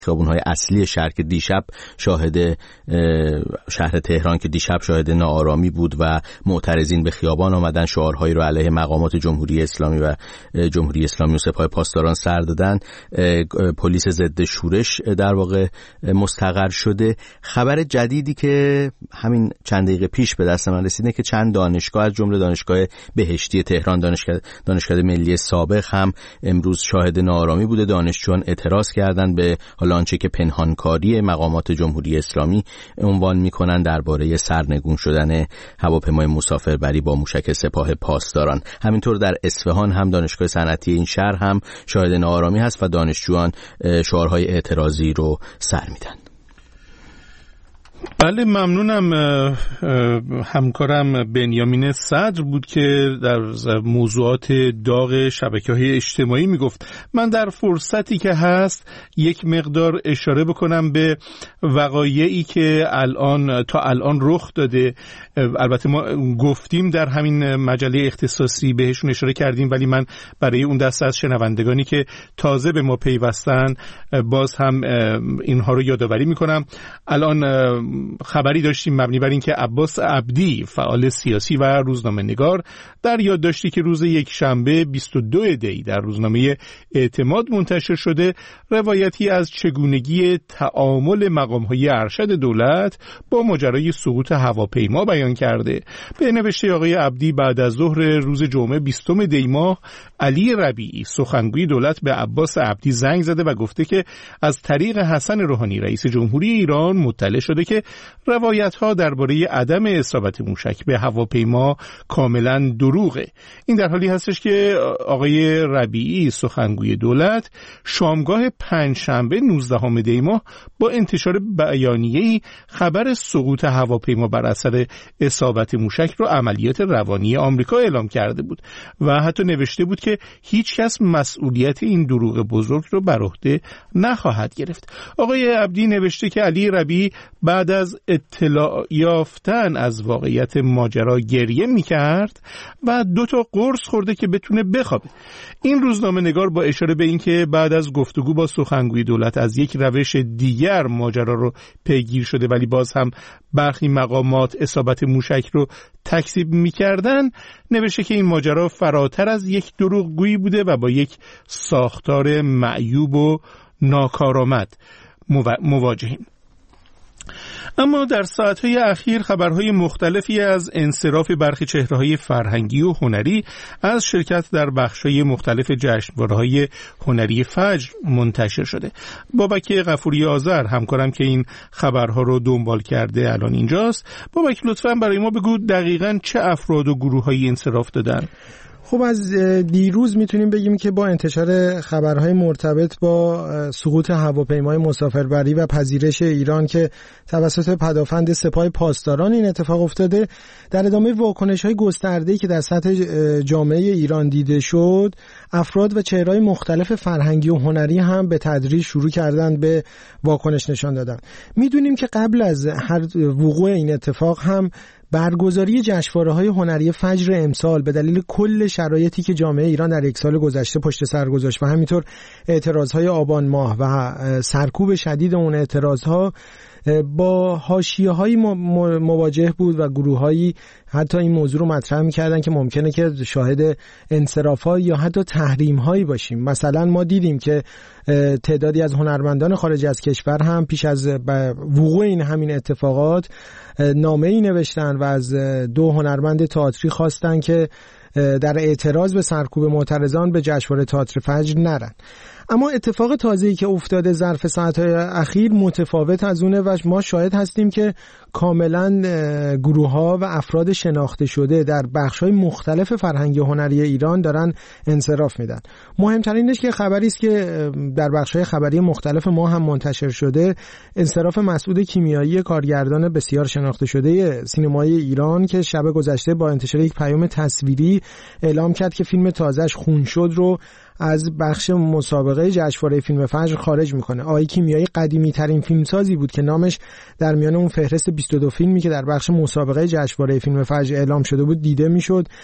خیابون‌های اصلی شهر که دیشب شاهد شهر تهران که دیشب شاهد ناآرامی بود و معترضین به خیابان آمدن، شعارهایی رو علیه مقامات جمهوری اسلامی و سپاه پاسداران سر دادن. پلیس ضد شورش در واقع مستقر شده. خبر جدیدی که همین چند دقیقه پیش به دست من رسیده که چند دانشگاه از جمله دانشگاه بهشتی تهران، دانشگاه ملی سابق هم امروز شاهد ناآرامی بوده. دانشجویان اعتراض کردند به آنچه که پنهانکاری مقامات جمهوری اسلامی عنوان می‌کنند درباره سرنگون شدن هواپیمای مسافربری با موشک سپاه پاسداران. همینطور در اصفهان هم دانشگاه صنعتی این شهر هم شاهد ناآرامی هست و دانشجویان شعارهای اعتراضی رو سر میدن. بله، ممنونم. همکارم بنیامین صدر بود که در موضوعات داغ شبکه‌های اجتماعی میگفت. من در فرصتی که هست یک مقدار اشاره بکنم به وقایعی که تا الان رخ داده. البته ما گفتیم در همین مجله اختصاصی بهشون اشاره کردیم، ولی من برای اون دسته از شنوندگانی که تازه به ما پیوستن باز هم اینها رو یادآوری میکنم. الان خبری داشتیم مبنی بر اینکه عباس عبدی، فعال سیاسی و روزنامه‌نگار، در یادداشتی که روز یکشنبه 22 دی در روزنامه اعتماد منتشر شده روایتی از چگونگی تعامل مقام‌های ارشد دولت با ماجرای سقوط هواپیما بیان کرده. به نوشته آقای عبدی بعد از ظهر روز جمعه 20 دی ماه علی ربیعی سخنگوی دولت به عباس عبدی زنگ زده و گفته که از طریق حسن روحانی رئیس جمهوری ایران مطلع شده که روایت‌ها درباره عدم اصابت موشک به هواپیما کاملا دروغه. این در حالی هستش که آقای ربیعی سخنگوی دولت شامگاه پنجشنبه 19 دی ماه با انتشار بیانیه‌ای خبر سقوط هواپیما بر اثر اصابت موشک رو عملیات روانی آمریکا اعلام کرده بود و حتی نوشته بود که هیچ کس مسئولیت این دروغ بزرگ رو بر عهده نخواهد گرفت. آقای عبدی نوشته که علی ربیعی بعد از اطلاع یافتن از واقعیت ماجرا گریه میکرد و 2 تا قرص خورده که بتونه بخوابه. این روزنامه نگار با اشاره به اینکه بعد از گفتگو با سخنگوی دولت از یک روش دیگر ماجرا رو پیگیر شده ولی باز هم برخی مقامات اصابت موشک رو تکذیب میکردن، نوشته که این ماجرا فراتر از یک دروغگویی بوده و با یک ساختار معیوب و ناکارآمد مواجهیم. اما در ساعتهای اخیر خبرهای مختلفی از انصراف برخی چهره‌های فرهنگی و هنری از شرکت در بخش‌های مختلف جشنواره‌های هنری فجر منتشر شده. بابک غفوری آذر همکارم که این خبرها رو دنبال کرده الان اینجاست. بابک لطفاً برای ما بگو دقیقاً چه افراد و گروه‌هایی انصراف دادن؟ خب از دیروز میتونیم بگیم که با انتشار خبرهای مرتبط با سقوط هواپیمای مسافربری و پذیرش ایران که توسط پدافند سپاه پاسداران این اتفاق افتاده، در ادامه واکنش‌های گسترده‌ای که در سطح جامعه ایران دیده شد، افراد و چهره‌های مختلف فرهنگی و هنری هم به تدریج شروع کردن به واکنش نشان دادن. میدونیم که قبل از هر وقوع این اتفاق هم برگزاری جشنواره‌های هنری فجر امسال به دلیل کل شرایطی که جامعه ایران در یک سال گذشته پشت سر گذاشت و همینطور اعتراضهای آبان ماه و سرکوب شدید اون اعتراضها با حاشیه‌های مواجه بود و گروه‌هایی حتی این موضوع رو مطرح می‌کردن که ممکنه که شاهد انصراف‌های یا حتی تحریم‌هایی باشیم. مثلا ما دیدیم که تعدادی از هنرمندان خارج از کشور هم پیش از وقوع این همین اتفاقات نامه‌ای نوشتن و از 2 هنرمند تئاتری خواستن که در اعتراض به سرکوب معترضان به جشنواره تئاتر فجر نرن. اما اتفاق تازه‌ای که افتاده ظرف ساعت‌های اخیر متفاوت از اونه و ما شاهد هستیم که کاملا گروه‌ها و افراد شناخته شده در بخش‌های مختلف فرهنگی و هنری ایران دارن انصراف میدن. مهمترینش که خبری است که در بخش‌های خبری مختلف ما هم منتشر شده، انصراف مسعود کیمیایی، کارگردان بسیار شناخته شده سینمای ایران که شب گذشته با انتشار یک پیام تصویری اعلام کرد که فیلم تازه‌اش خون شد رو از بخش مسابقه جشنواره فیلم فجر خارج میکنه. آقای کیمیایی قدیمی ترین فیلمسازی بود که نامش در میان اون فهرست 22 فیلمی که در بخش مسابقه جشنواره فیلم فجر اعلام شده بود دیده میشد.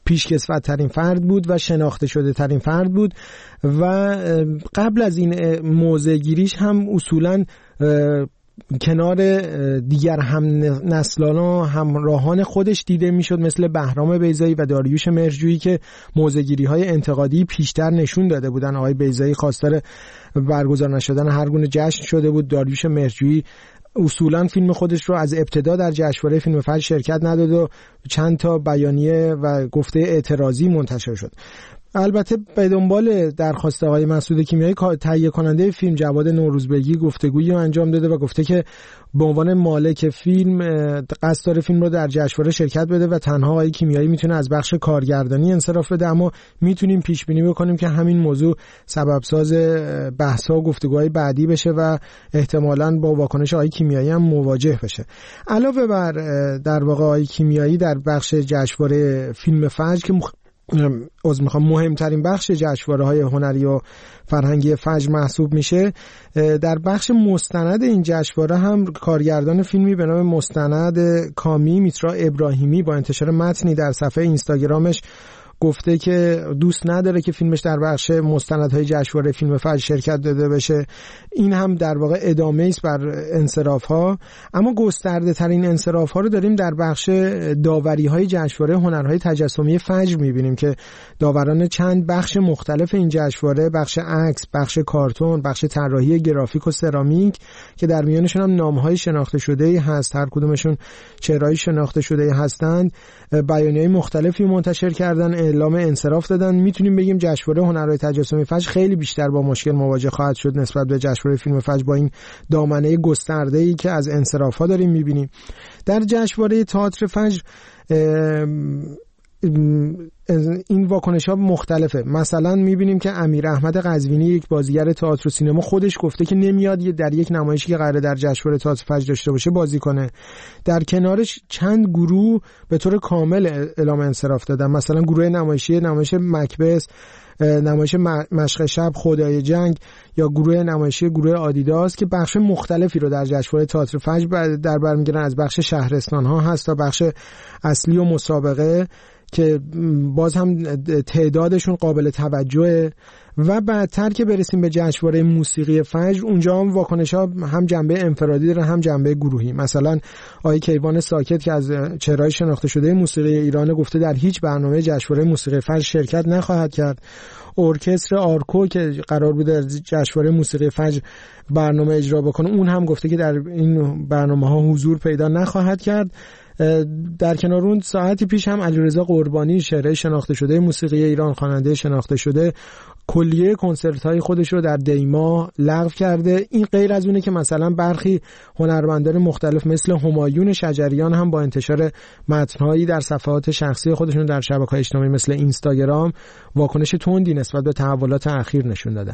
پیشکسوت‌ترین فرد بود و شناخته شده ترین فرد بود و قبل از این موضع‌گیریش هم اصولاً کنار دیگر هم نسلان و همراهان خودش دیده میشد، مثل بهرام بیضایی و داریوش مهرجویی که موضع‌گیری‌های انتقادی پیشتر نشون داده بودن. آقای بیضایی خواستار برگزار نشدن هر گونه جشن شده بود. داریوش مهرجویی اصولا فیلم خودش رو از ابتدا در جشنواره فیلم فجر شرکت نداد و چند تا بیانیه و گفته اعتراضی منتشر شد. البته به دنبال درخواست آقای مسعود کیمیایی تهیه کننده فیلم جواد نوروزبگی گفتگویی رو انجام داده و گفته که به عنوان مالک فیلم قصد داره فیلم رو در جشنواره شرکت بده و تنها آقای کیمیایی میتونه از بخش کارگردانی انصراف بده، اما میتونیم پیش بینی بکنیم که همین موضوع سبب ساز بحث‌ها و گفتگوهای بعدی بشه و احتمالاً با واکنش آقای کیمیایی هم مواجه بشه. علاوه بر در واقع آقای کیمیایی در بخش جشنواره فیلم فجر که مهمترین بخش جشنواره‌های هنری و فرهنگی فجر محسوب میشه، در بخش مستند این جشنواره هم کارگردان فیلمی به نام مستند کامی میترا ابراهیمی با انتشار متنی در صفحه اینستاگرامش گفته که دوست نداره که فیلمش در بخش مستندهای جشنواره فیلم فجر شرکت داده بشه. این هم در واقع ادامه است بر انصراف‌ها، اما گسترده ترین انصراف‌ها رو داریم در بخش داوری‌های جشنواره هنرهای تجسمی فجر می‌بینیم که داوران چند بخش مختلف این جشنواره، بخش عکس، بخش کارتون، بخش طراحی گرافیک و سرامیک که در میانشون هم نام‌های شناخته شده‌ای هست، هر کدومشون چهره‌ای شناخته شده‌ای هستند، بیانیه‌های مختلفی منتشر کردن، اعلام انصراف دادن. میتونیم بگیم جشنواره هنرهای تجسمی فجر خیلی بیشتر با مشکل مواجه خواهد شد نسبت به جشنواره فیلم فجر با این دامنه گسترده‌ای که از انصراف‌ها داریم می‌بینیم. در جشنواره تئاتر فجر این واکنش‌ها مختلفه. مثلا می‌بینیم که امیر احمد قزوینی، یک بازیگر تئاتر و سینما، خودش گفته که نمیاد در یک نمایشی که قراره در جشنواره تئاتر فجر داشته باشه بازی کنه. در کنارش چند گروه به طور کامل اعلام انصراف دادن، مثلا گروه نمایش مکبث، نمایش مشق شب، خدای جنگ، یا گروه نمایشی گروه آدیداس که بخش مختلفی رو در جشنواره تئاتر فجر در بر می‌گیرن، از بخش شهرستان‌ها هست تا بخش اصلی و مسابقه که باز هم تعدادشون قابل توجهه. و بعدتر که برسیم به جشنواره موسیقی فجر، اونجا هم واکنش‌ها هم جنبه انفرادی داره هم جنبه گروهی. مثلا آقای کیوان ساکت که از چهره‌های شناخته شده موسیقی ایران گفته در هیچ برنامه جشنواره موسیقی فجر شرکت نخواهد کرد. ارکستر آرکو که قرار بود در جشنواره موسیقی فجر برنامه اجرا بکنه، اون هم گفته که در این برنامه‌ها حضور پیدا نخواهد کرد. در کنار اون ساعتی پیش هم علیرضا قربانی، شاعر شناخته شده موسیقی ایران، خواننده شناخته شده، کلیه کنسرت‌های خودش رو در دیما لغو کرده. این غیر از اونه که مثلا برخی هنرمندان مختلف مثل همایون شجریان هم با انتشار متن‌هایی در صفحات شخصی خودشون در شبکه‌های اجتماعی مثل اینستاگرام واکنش تندی نسبت به تحولات اخیر نشون دادن.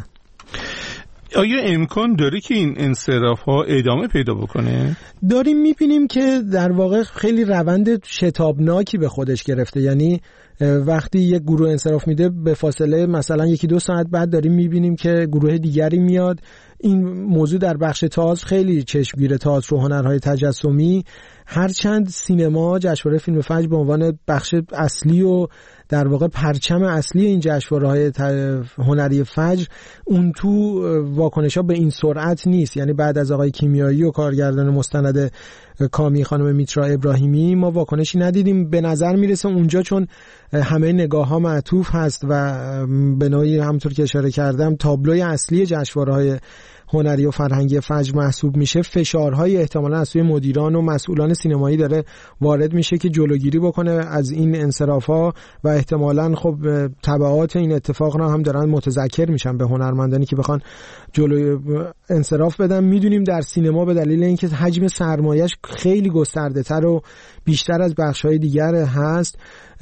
آیا امکان داره که این انصراف‌ها ادامه پیدا بکنه؟ داریم می‌بینیم که در واقع خیلی روند شتابناکی به خودش گرفته. یعنی وقتی یک گروه انصراف میده به فاصله مثلا 1-2 ساعت بعد داریم می‌بینیم که گروه دیگری میاد. این موضوع در بخش تئاتر خیلی چشمگیر، تئاتر و هنرهای تجسمی، هرچند سینما جشنواره فیلم فجر به عنوان بخش اصلی و در واقع پرچم اصلی این جشنواره‌های هنری فجر، اون تو واکنش‌ها به این سرعت نیست. یعنی بعد از آقای کیمیایی و کارگردان مستند کامی خانم میترا ابراهیمی ما واکنشی ندیدیم. به نظر میرسه اونجا چون همه نگاه‌ها معطوف هست و به نوعی همونطور که اشاره کردم تابلوی اصلی جشنواره‌های هنری و فرهنگی فجر محسوب میشه، فشارهای احتمالاً از سوی مدیران و مسئولان سینمایی داره وارد میشه که جلوگیری بکنه از این انصراف‌ها و احتمالاً خب تبعات این اتفاق را هم دارن متذکر میشن به هنرمندانی که بخوان جلوی انصراف بدن. میدونیم در سینما به دلیل اینکه حجم سرمایه‌اش خیلی گسترده‌تر و بیشتر از بخش‌های دیگر هست،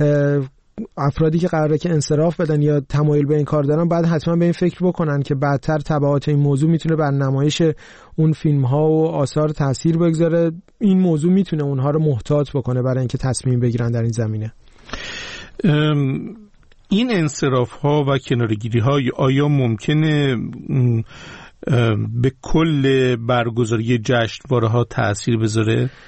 افرادی که قراره که انصراف بدن یا تمایل به این کار دارن بعد حتما به این فکر بکنن که بعدتر تبعات این موضوع میتونه بر نمایش اون فیلم ها و آثار تاثیر بگذاره. این موضوع میتونه اونها رو محتاط بکنه برای اینکه تصمیم بگیرن در این زمینه. این انصراف ها و کنارگیری ها آیا ممکنه به کل برگزاری جشنواره ها تاثیر بذاره؟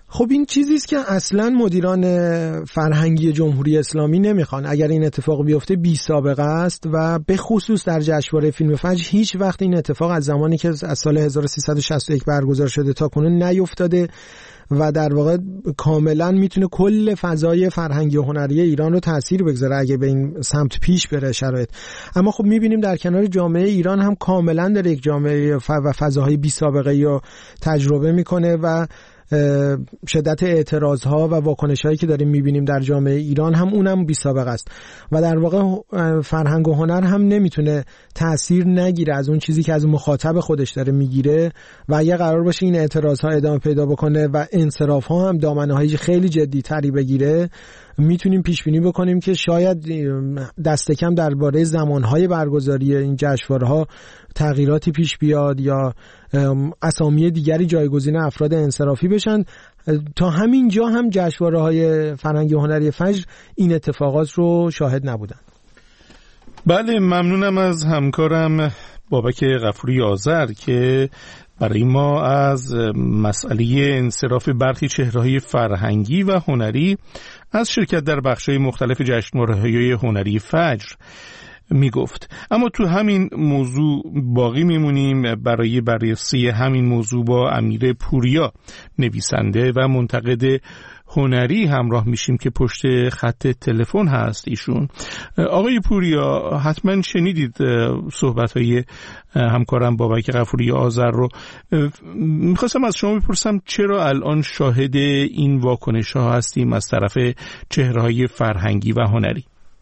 خب این چیزی است که اصلا مدیران فرهنگی جمهوری اسلامی نمیخوان. اگر این اتفاق بیفته بی سابقه است و به خصوص در جشنواره فیلم فجر هیچ وقت این اتفاق از زمانی که از سال 1361 برگزار شده تا کنون نیفتاده و در واقع کاملا میتونه کل فضای فرهنگی و هنری ایران رو تأثیر بگذاره اگه به این سمت پیش بره شرایط. اما خب میبینیم در کنار جامعه ایران هم کاملا در یک جامعه و فضاهای بی سابقه رو تجربه میکنه و شدت اعتراضها و واکنش‌هایی که داریم می‌بینیم در جامعه ایران هم اونم بی سابقه است و در واقع فرهنگ و هنر هم نمیتونه تأثیر نگیره از اون چیزی که از مخاطب خودش داره میگیره و اگه قرار باشه این اعتراضها ادامه پیدا بکنه و انصراف‌ها هم دامنه‌های خیلی جدی‌تری بگیره، میتونیم پیش بینی بکنیم که شاید دست کم درباره زمانهای برگزاری این جشنواره‌ها تغییراتی پیش بیاد یا اسامی دیگری جایگزین افراد انصرافی بشن. تا همین جا هم جشنواره‌های فرهنگی و هنری فجر این اتفاقات رو شاهد نبودن. بله، ممنونم از همکارم بابک غفوری آذر که برای ما از مسئله انصراف برخی چهره‌های فرهنگی و هنری از شرکت در بخش‌های مختلف جشنواره‌های هنری فجر می گفت. اما تو همین موضوع باقی میمونیم. برای بررسی همین موضوع با امیر پوریا، نویسنده و منتقد هنری همراه میشیم که پشت خط تلفن هست ایشون. آقای پوریا، حتما شنیدید صحبت‌های همکارم بابک غفوری آذر رو. میخواستم از شما بپرسم چرا الان شاهد این واکنش‌ها هستیم از طرف چهره‌های فرهنگی و هنری؟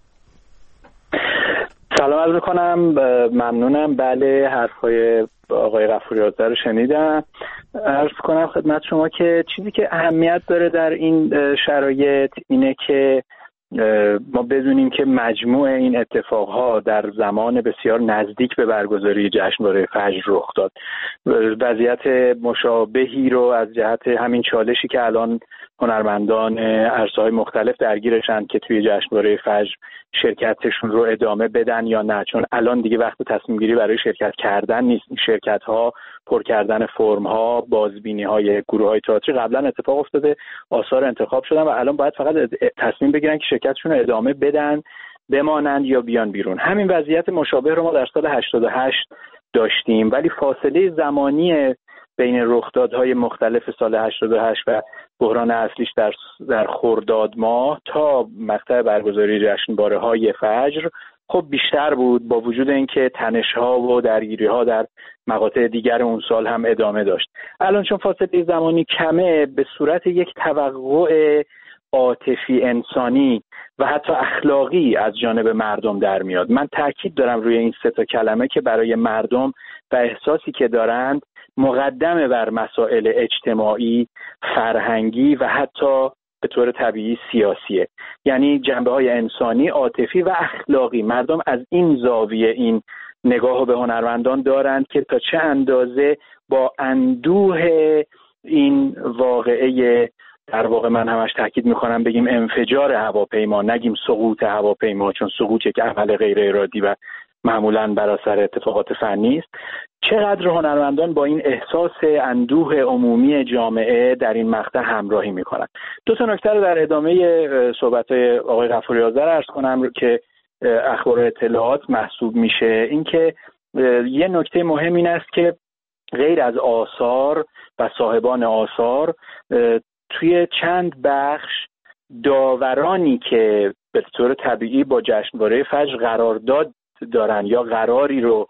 سلام عرض می‌کنم، ممنونم. بله، حرف‌های آقای غفوری آذر رو شنیدم. عرض کنم خدمت شما که چیزی که اهمیت داره در این شرایط اینه که ما بدونیم که مجموع این اتفاقها در زمان بسیار نزدیک به برگزاری جشنواره فجر رخ داد. وضعیت مشابهی رو از جهت همین چالشی که الان هنرمندان عرصه‌های مختلف درگیرشن که توی جشنواره فجر شرکتشون رو ادامه بدن یا نه، چون الان دیگه وقت تصمیم گیری برای شرکت کردن نیست. شرکت ها، پر کردن فرم ها، بازبینی های گروه های تئاتری قبلا اتفاق افتاده، آثار انتخاب شدن و الان باید فقط تصمیم بگیرن که شرکتشون رو ادامه بدن، بمانند یا بیان بیرون. همین وضعیت مشابه رو ما در سال 88 داشتیم، ولی فاصله زمانی بین رخدادهای مختلف سال 88 و بحران اصلیش در خرداد ماه تا مقطع برگزاری جشنواره‌های فجر خب بیشتر بود، با وجود اینکه تنش‌ها و درگیری‌ها در مقاطع دیگر اون سال هم ادامه داشت. الان چون فاصله زمانی کمه، به صورت یک توقع عاطفی انسانی و حتی اخلاقی از جانب مردم در میاد. من تاکید دارم روی این سه تا کلمه که برای مردم و احساسی که دارند مقدمه بر مسائل اجتماعی، فرهنگی و حتی به طور طبیعی سیاسیه. یعنی جنبه‌های انسانی، عاطفی و اخلاقی. مردم از این زاویه این نگاهو به هنرمندان دارند که تا چه اندازه با اندوه این واقعه، در واقع من همش تاکید میکنم بگیم انفجار هواپیما، نگیم سقوط هواپیما، چون سقوط یک عمل غیر ارادی و معمولاً بر اثر اتفاقات فنی است، چقدر هنرمندان با این احساس اندوه عمومی جامعه در این مقطع همراهی میکنن. دو تا نکته رو در ادامه صحبت‌های آقای غفوری آذر عرض کنم که اخبار و اطلاعات محسوب میشه. اینکه یه نکته مهم این است که غیر از آثار و صاحبان آثار، توی چند بخش داورانی که به طور طبیعی با جشنواره فجر قرارداد دارن یا قراری رو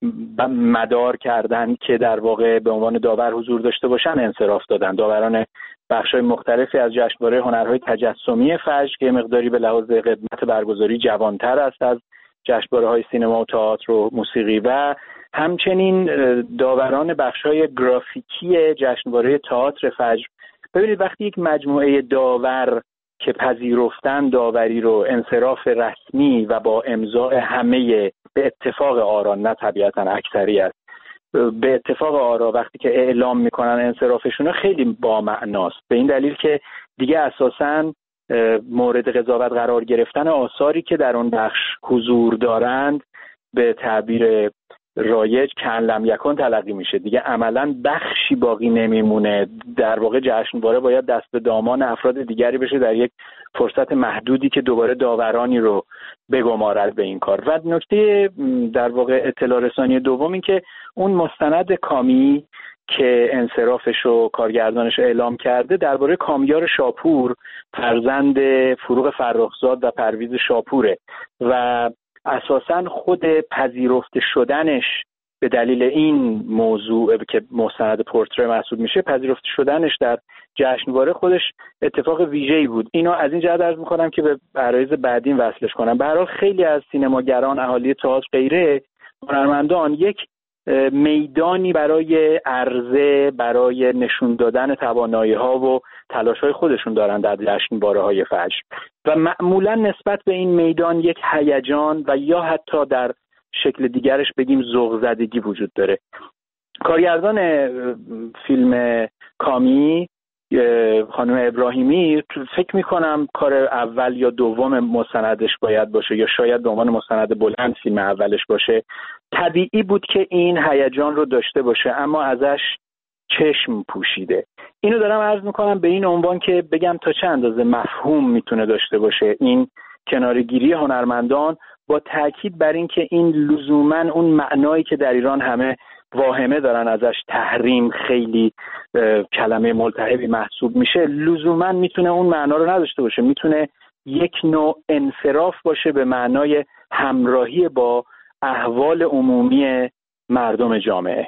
مدار کردن که در واقع به عنوان داور حضور داشته باشن انصراف دادن. داوران بخش‌های مختلفی از جشنواره هنرهای تجسمی فجر که مقداری به لحاظ قدمت برگزاری جوانتر است از جشنواره‌های سینما و تئاتر و موسیقی، و همچنین داوران بخش‌های گرافیکی جشنواره تئاتر فجر. ببینید وقتی یک مجموعه داور که پذیرفتن داوری رو انصراف رسمی و با امضاء همه به اتفاق آرا، نه طبیعتاً اکثریت، به اتفاق آرا وقتی که اعلام میکنن انصرافشون، خیلی با معناست. به این دلیل که دیگه اساساً مورد قضاوت قرار گرفتن آثاری که در اون بخش حضور دارند به تعبیر رایج کن لم یکن تلقی میشه. دیگه عملاً بخشی باقی نمیمونه در واقع جشنواره باید دست به دامان افراد دیگری بشه در یک فرصت محدودی که دوباره داورانی رو بگمارد به این کار. و نکته در واقع اطلاع رسانی دوم این که اون مستند کامی که انصرافش و کارگردانش اعلام کرده درباره کامیار شاپور، فرزند فروغ فرخزاد و پرویز شاپوره و اساساً خود پذیرفته شدنش به دلیل این موضوع که مستند پورتره محسوب میشه، پذیرفته شدنش در جشنواره خودش اتفاق ویژه‌ای بود. اینو از این جهت عرض می‌کنم که به عرایض بعدین وصلش کنم. به هر حال خیلی از سینماگران، اهالی تئاتر، غیره، هنرمندان یک میدانی برای عرضه، برای نشون دادن توانایی‌ها و تلاش‌های خودشون دارن در جشنواره‌های فجر و معمولاً نسبت به این میدان یک هیجان و یا حتی در شکل دیگرش بگیم ذوق زدگی وجود داره. کارگردان فیلم کامی خانم ابراهیمی فکر میکنم کار اول یا دوم مستندش باید باشه یا شاید به عنوان مستند بلند فیلم اولش باشه. طبیعی بود که این هیجان رو داشته باشه اما ازش چشم پوشیده. اینو دارم عرض میکنم به این عنوان که بگم تا چه اندازه مفهوم میتونه داشته باشه این کناره‌گیری هنرمندان، با تاکید بر این که این لزوماً اون معنایی که در ایران همه واهمه دارن ازش، تحریم خیلی کلمه ملتهبی محسوب میشه، لزوماً میتونه اون معنا رو نداشته باشه. میتونه یک نوع انصراف باشه به معنای همراهی با احوال عمومی مردم جامعه.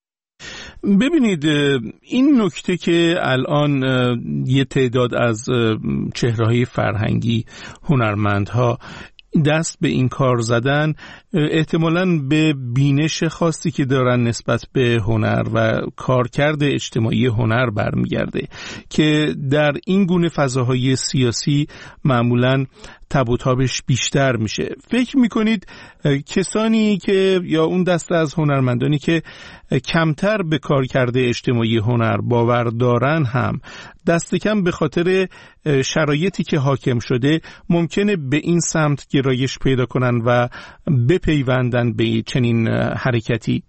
ببینید این نکته که الان یه تعداد از چهره‌های فرهنگی، هنرمندها دست به این کار زدن احتمالاً به بینش خاصی که دارن نسبت به هنر و کارکرد اجتماعی هنر برمیگرده که در این گونه فضاهای سیاسی معمولاً تب و تابش بیشتر میشه. فکر میکنید کسانی که یا اون دسته از هنرمندانی که کمتر به کارکرد اجتماعی هنر باور دارن هم دست کم به خاطر شرایطی که حاکم شده ممکنه به این سمت گرایش پیدا کنن و بپیوندن به چنین حرکتی؟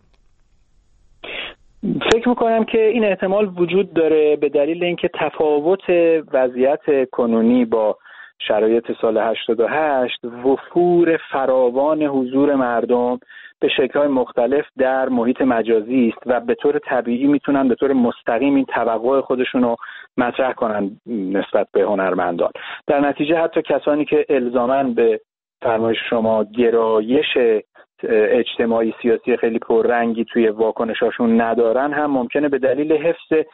فکر میکنم که این احتمال وجود داره به دلیل اینکه تفاوت وضعیت کنونی با شرایط سال 88 وفور فراوان حضور مردم به شکل‌های مختلف در محیط مجازی است و به طور طبیعی میتونن به طور مستقیم این توقع خودشون رو مطرح کنن نسبت به هنرمندان. در نتیجه حتی کسانی که الزاماً به فرمایش شما گرایش اجتماعی سیاسی خیلی پررنگی توی واکنشاشون ندارن هم ممکنه به دلیل حفظ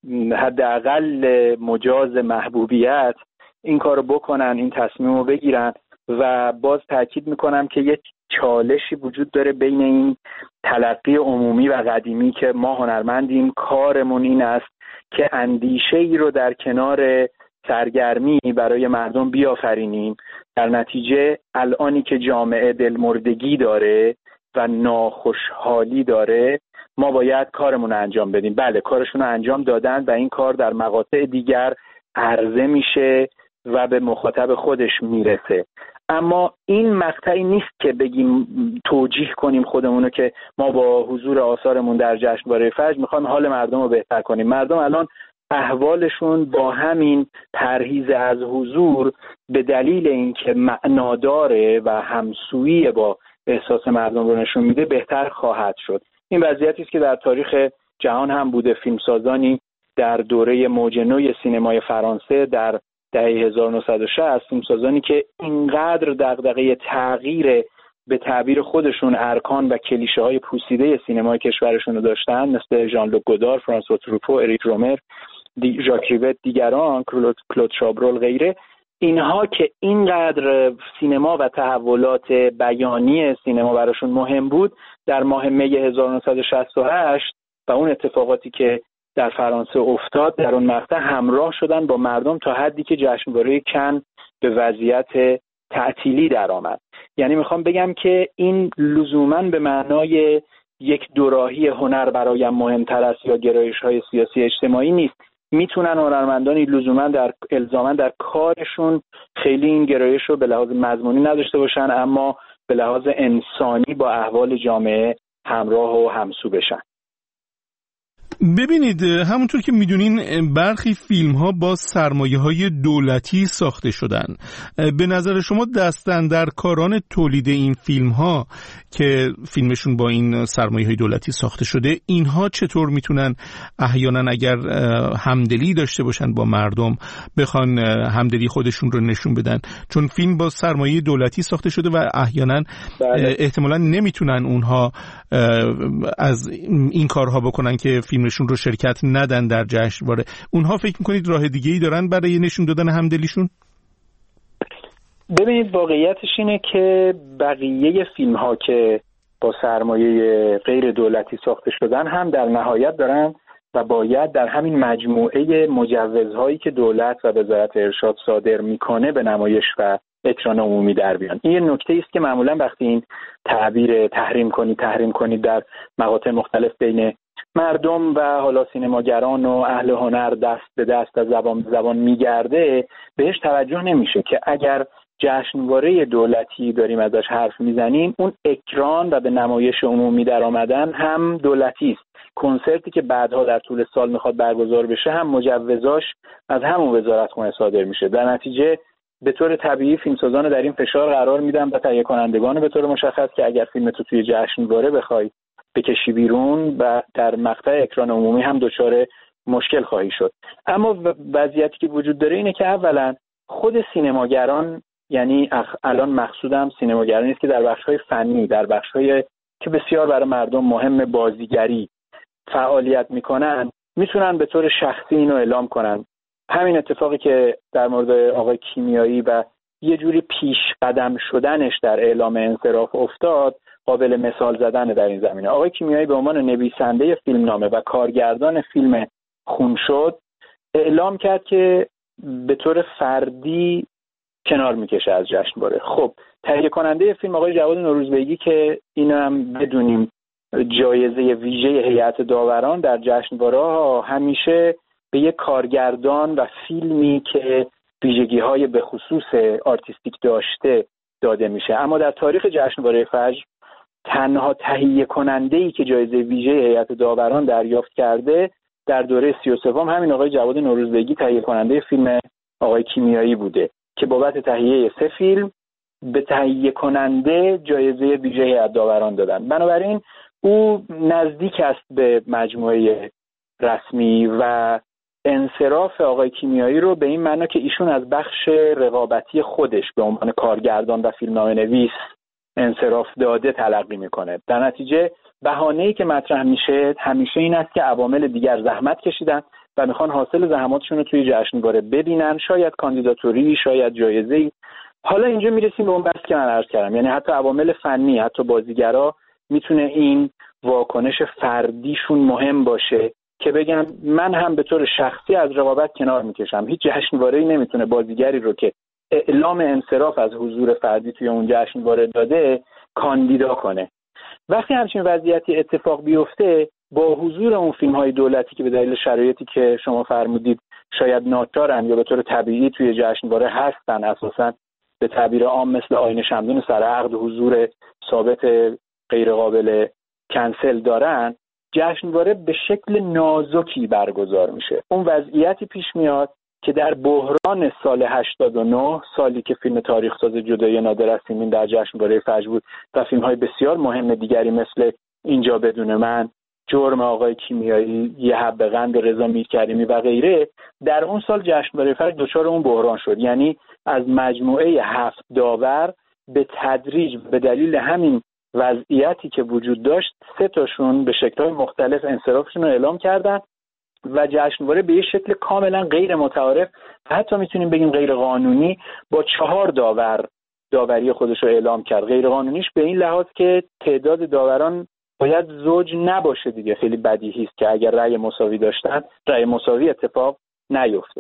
حداقل مجاز محبوبیت این کارو بکنن، این تصمیم رو بگیرن. و باز تاکید میکنم که یک چالشی وجود داره بین این تلقی عمومی و قدیمی که ما هنرمندیم کارمون این است که اندیشه ای رو در کنار سرگرمی برای مردم بیافرینیم، در نتیجه الانی که جامعه دلمردگی داره و ناخوشحالی داره ما باید کارمون رو انجام بدیم. بله، کارشون رو انجام دادن و این کار در مقاطع دیگر عرضه میشه و به مخاطب خودش میرسه، اما این مقطعی نیست که بگیم توجیه کنیم خودمونو که ما با حضور آثارمون در جشنواره فجر میخوایم حال مردم رو بهتر کنیم. مردم الان احوالشون با همین پرهیز از حضور به دلیل اینکه معناداره و همسویی با احساس مردم رو نشون میده بهتر خواهد شد. این وضعیتی است که در تاریخ جهان هم بوده. فیلمسازانی در دوره موج نو سینمای فرانسه در دهه 1960 فیلمسازانی که اینقدر دغدغه تغییر به تعبیر خودشون ارکان و کلیشه‌های پوسیده سینمای کشورشون رو داشتن، مثل ژان لوک گودار، فرانسوا تروفو، اریک رومر، ژاک ریوت، دیگران، کلود شابرول، غیره، اینها که اینقدر سینما و تحولات بیانی سینما براشون مهم بود، در ماه می 1968 و اون اتفاقاتی که در فرانسه افتاد در اون مقطع همراه شدن با مردم تا حدی که جشنواره کن به وضعیت تعطیلی در آمد. یعنی میخوام بگم که این لزوماً به معنای یک دوراهی هنر برایم مهمتر است یا گرایش‌های سیاسی اجتماعی نیست. میتونن هنرمندانی الزاماً در کارشون خیلی این گرایش رو به لحاظ مضمونی نداشته باشن اما به لحاظ انسانی با احوال جامعه همراه و همسو بشن. ببینید همونطور که میدونین برخی فیلم ها با سرمایه های دولتی ساخته شدن. به نظر شما دستاندرکاران تولید این فیلم ها که فیلمشون با این سرمایه های دولتی ساخته شده، اینها چطور میتونن احیانا اگر همدلی داشته باشن با مردم بخوان همدلی خودشون رو نشون بدن؟ چون فیلم با سرمایه دولتی ساخته شده و احیانا احتمالاً نمیتونن اونها از این کارها بکنن که فیلمشون رو شرکت ندن در جشنواره. اونها فکر میکنید راه دیگه‌ای دارن برای نشون دادن همدلیشون؟ ببینید واقعیتش اینه که بقیه فیلم ها که با سرمایه غیر دولتی ساخته شدن هم در نهایت دارن و باید در همین مجموعه مجوزهایی که دولت و وزارت ارشاد صادر میکنه به نمایش و اکران عمومی در بیان. این یه نکته است که معمولا وقتی این تعبیر تحریم کنید در مقاطع مختلف بین مردم و حالا سینماگران و اهل هنر دست به دست از زبان به زبان میگرده، بهش توجه نمیشه که اگر جشنواره دولتی داریم ازش حرف میزنیم، اون اکران و به نمایش عمومی در آمدن هم دولتی است. کنسرتی که بعدها در طول سال میخواد برگزار بشه هم مجوزاش از همون وزارتخونه صادر میشه. در نتیجه به طور طبیعی فیلمسازان در این فشار قرار میدن و تهیه کنندگان به طور مشخص که اگر فیلم تو توی جشنواره بخوای بکشی بیرون و در مقطع اکران عمومی هم دچار مشکل خواهی شد. اما وضعیتی که وجود داره اینه که اولا خود سینماگران، یعنی الان مقصودم سینماگرانی است که در بخش‌های فنی، در بخش‌های که بسیار برای مردم مهم بازیگری فعالیت میکنن، میتونن به طور شخصی اینو اعلام کنن. همین اتفاقی که در مورد آقای کیمیایی و یه جوری پیش قدم شدنش در اعلام انصراف افتاد قابل مثال زدن در این زمینه. آقای کیمیایی به عنوان نویسنده فیلمنامه و کارگردان فیلم خون شد اعلام کرد که به طور فردی کنار میکشه از جشنواره. خب تهیه کننده فیلم آقای جواد نوروزبیگی که اینو هم بدونیم جایزه ویژه هیئت داوران در جشنواره‌ها همیشه به یک کارگردان و فیلمی که ویژگی‌های به خصوص آرتیستیک داشته داده میشه. اما در تاریخ جشنواره فجر تنها تهیه کننده‌ای که جایزه ویژه هیئت داوران دریافت کرده در دوره 33 همین آقای جواد نوروزبیگی تهیه کننده فیلم آقای کیمیایی بوده که بابت تهیه 3 فیلم به تهیه کننده جایزه ویژه هیئت داوران دادن. بنابراین او نزدیک است به مجموعه رسمی و انصراف آقای کیمیایی رو به این معنا که ایشون از بخش رقابتی خودش به عنوان کارگردان و فیلمنامه‌نویس انصراف داده تلقی میکنه. در نتیجه بهانه‌ای که مطرح میشه همیشه این است که عوامل دیگر زحمت کشیدن و میخوان حاصل زحماتشون رو توی جشنواره ببینن، شاید کاندیداتوری، شاید جایزه‌ای. حالا اینجا میرسیم به اون بحث که من عرض کردم، یعنی حتی عوامل فنی، حتی بازیگرا میتونه این واکنش فردیشون مهم باشه که بگن من هم به طور شخصی از رقابت کنار میکشم. هیچ جشنواره‌ای نمیتونه بازیگری رو که اعلام انصراف از حضور فردی توی اون جشنواره داده کاندیدا کنه. وقتی همچین وضعیتی اتفاق بیفته با حضور اون فیلم‌های دولتی که به دلیل شرایطی که شما فرمودید شاید ناچارن یا به طور طبیعی توی جشنواره هستن، اساساً به تعبیر عام مثل آیین شمدون سرعقد حضور ثابت غیر قابل کنسل دارن، جشنواره به شکل نازکی برگزار میشه. اون وضعیتی پیش میاد که در بحران سال 89، سالی که فیلم تاریخ ساز جدایی نادر از سیمین در جشنواره فجر بود و فیلم‌های بسیار مهم دیگری مثل اینجا بدون من، جرم آقای کیمیایی، یه حب قند رضا میرکریمی و غیره، در اون سال جشنواره فجر دچار اون بحران شد. یعنی از مجموعه 7 داور به تدریج به دلیل همین وضعیتی که وجود داشت 3 تاشون به شکل‌های مختلف انصرافشون رو اعلام کردن و جشنواره به یه شکل کاملا غیر متعارف و حتی میتونیم بگیم غیر قانونی با 4 داور داوری خودش رو اعلام کرد. غیر قانونیش به این لحاظ که تعداد داوران باید زوج نباشه دیگه. خیلی بدیهی است که اگر رأی مساوی داشتن رأی مساوی اتفاق نیفته.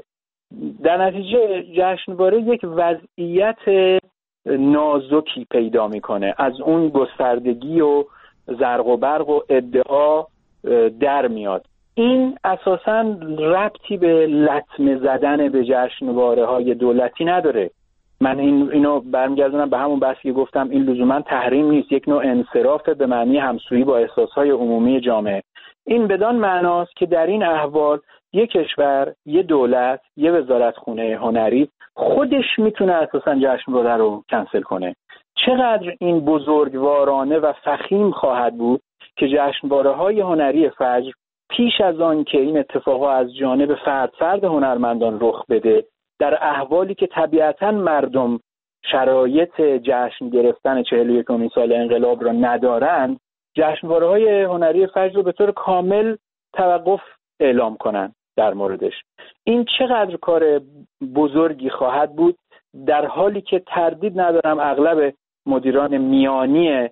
در نتیجه جشنواره یک وضعیت نازکی پیدا میکنه، از اون گستردگی و زرق و برق و ادعا در میاد. این اساساً ربطی به لطمه زدن به جشنواره‌های دولتی نداره. من اینو برمیگردونم به همون بحثی که گفتم، این لزوما تحریم نیست، یک نوع انصراف به معنی همسویی با احساسهای عمومی جامعه. این بدان معناست که در این احوال یک کشور، یه دولت، یه وزارتخونه هنری خودش میتونه اساساً جشنواره رو کنسل کنه. چقدر این بزرگوارانه و فخیم خواهد بود که جشنواره‌های هنری فجر پیش از آن که این اتفاقا از جانب فرد هنرمندان رخ بده، در احوالی که طبیعتاً مردم شرایط جشن گرفتن 41 سال انقلاب را ندارند، جشنواره‌های هنری فجر رو به طور کامل توقف اعلام کنن در موردش. این چقدر کار بزرگی خواهد بود، در حالی که تردید ندارم اغلب مدیران میانی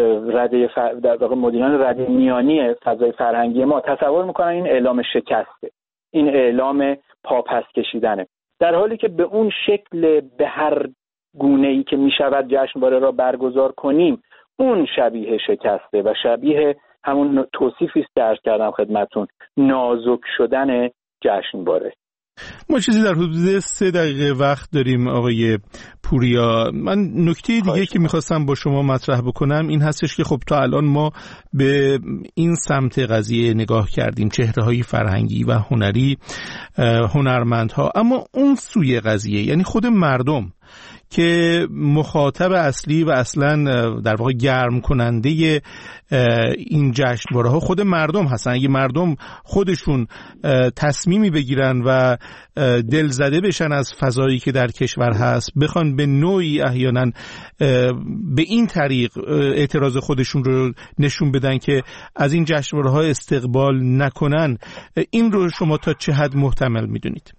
مدیران رده میانی فضای فرهنگی ما تصور میکنن این اعلام شکسته، این اعلام پاپس کشیدنه، در حالی که به اون شکل به هر گونه‌ای که میشود جشنواره را برگزار کنیم اون شبیه شکسته و شبیه همون توصیفی است که عرض کردم خدمتتون، نازک شدن جشنواره. ما چیزی در حدود 3 دقیقه وقت داریم آقای پوریا. من نکته دیگه که میخواستم با شما مطرح بکنم این هستش که خب تا الان ما به این سمت قضیه نگاه کردیم، چهره‌های فرهنگی و هنری، هنرمندها، اما اون سوی قضیه یعنی خود مردم که مخاطب اصلی و اصلا در واقع گرم کننده این جشنواره ها خود مردم هستن. اگه مردم خودشون تصمیمی بگیرن و دلزده بشن از فضایی که در کشور هست، بخوان به نوعی احیانا به این طریق اعتراض خودشون رو نشون بدن که از این جشنواره ها استقبال نکنن، این رو شما تا چه حد محتمل میدونید؟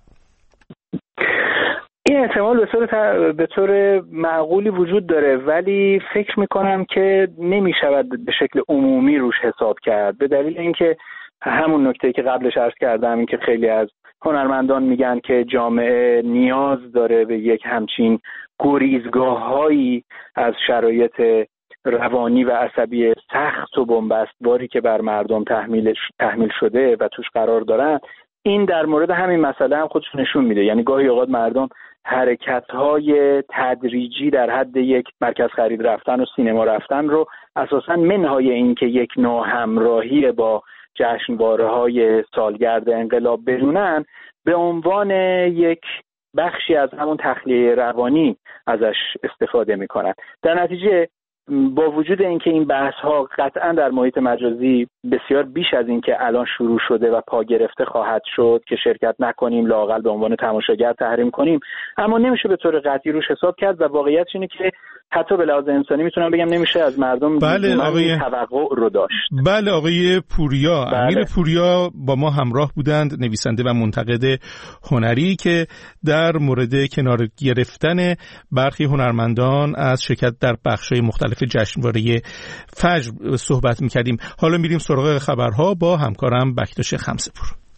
این احتمال به طور معقولی وجود داره، ولی فکر میکنم که نمیشود به شکل عمومی روش حساب کرد، به دلیل اینکه همون نکته که قبلش عرض کردم، این که خیلی از هنرمندان میگن که جامعه نیاز داره به یک همچین گریزگاه‌هایی از شرایط روانی و عصبی سخت و بنبستواری که بر مردم تحمیل شده و توش قرار دارن. این در مورد همین مسئله هم خودش نشون میده، یعنی گاهی اوقات مردم حرکت‌های تدریجی در حد یک مرکز خرید رفتن و سینما رفتن رو اساساً منهای این که یک نوع همراهی با جشنواره‌های سالگرد انقلاب بدونن، به عنوان یک بخشی از همون تخلیه روانی ازش استفاده میکنن. در نتیجه با وجود اینکه این بحث‌ها قطعاً در محیط مجازی بسیار بیش از این که الان شروع شده و پا گرفته خواهد شد که شرکت نکنیم، لااقل به عنوان تماشاگر تحریم کنیم، اما نمیشه به طور قطعی روش حساب کرد و واقعیت اینه که حتی به لحاظ انسانی میتونم بگم نمیشه از مردم توقع رو داشت. بله آقای پوریا، بله. امیر پوریا با ما همراه بودند، نویسنده و منتقد هنری که در مورد کنار گرفتن برخی هنرمندان از شرکت در بخش‌های مختلف جشنواره فجر صحبت می‌کردیم. حالا میریم سراغ خبرها با همکارم بکتاش خمسه‌پور.